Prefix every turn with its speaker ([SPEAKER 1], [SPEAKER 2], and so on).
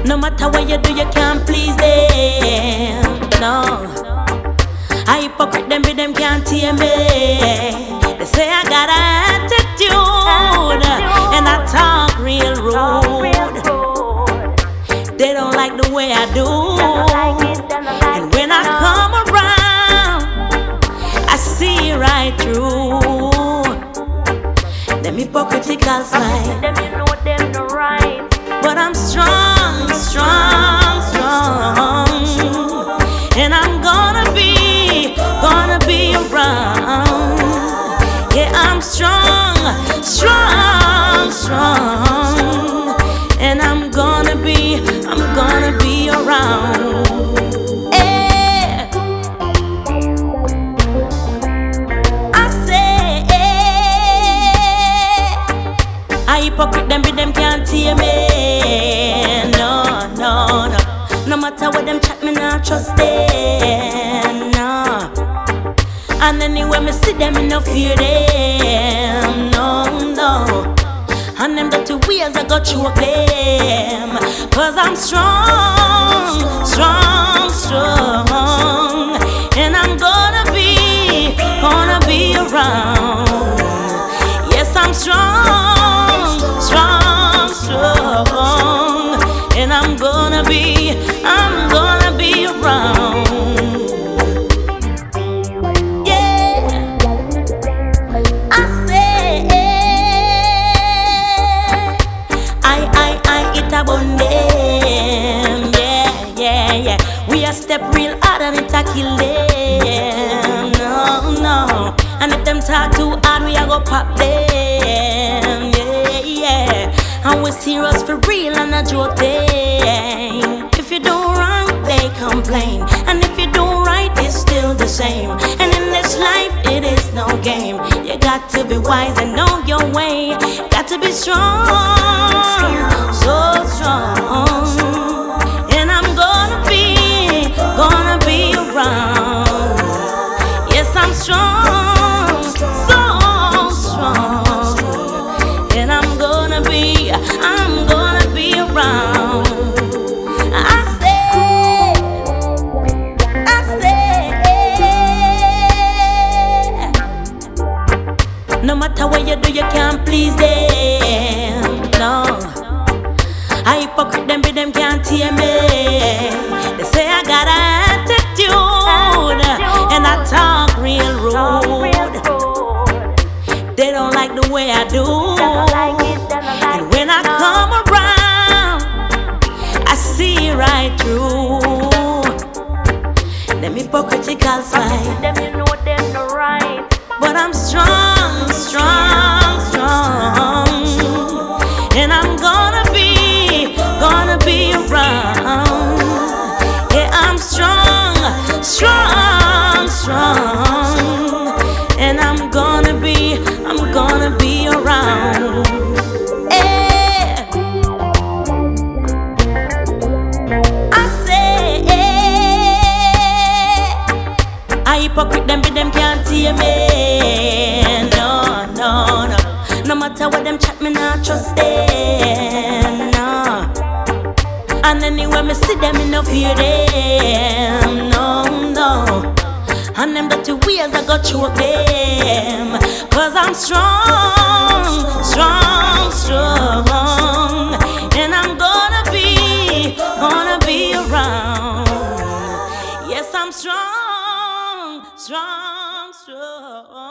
[SPEAKER 1] No matter what you do, you can't please them. No, a hypocrite them be them can't hear me. They say I got an attitude and I talk real rude. They don't like the way I do, and when I come around, I see right through them hypocritical side. But I'm strong, strong, strong, and I'm gonna be around. Yeah, I'm strong, strong, strong, and I'm gonna be around. Yeah. I say, a hypocrite them be them can't hear me. No matter what them chat, me not trust them, no. And anyway me see them, me no fear them, no. And them dirty ways I go choke them, 'cause I'm strong, strong, strong, and I'm gonna be around. Yes, I'm strong, strong, strong, and I'm gonna be around. Yeah, I say, I it about them. Yeah. We a step real hard and it a kill them. No. And if them talk too hard, we a go pop them. Yeah. And we serious for real and a joke them. If you do wrong, they complain, and if you do right, it's still the same. And in this life, it is no game. You got to be wise and know your way. Got to be strong, so strong. And I'm gonna be around. Yes, I'm strong, so strong, and I'm gonna be around. No matter what you do, you can't please them. No, a hypocrite them be them can't hear me. They say I got an attitude and I talk real rude. They don't like the way I do, and when I come around, I see right through them hypocritical side. But I'm strong, strong, strong, and I'm gonna be around. Yeah, I'm strong, strong, strong, and I'm gonna be around. Yeah. I say, a hypocrite them be them can't hear me. No matter what them chat, me not trust them, no. And anyway me see them, me no fear them, no. And them dirty ways I go choke them, 'cause I'm strong, strong, strong, and I'm gonna be around. Yes, I'm strong, strong, strong.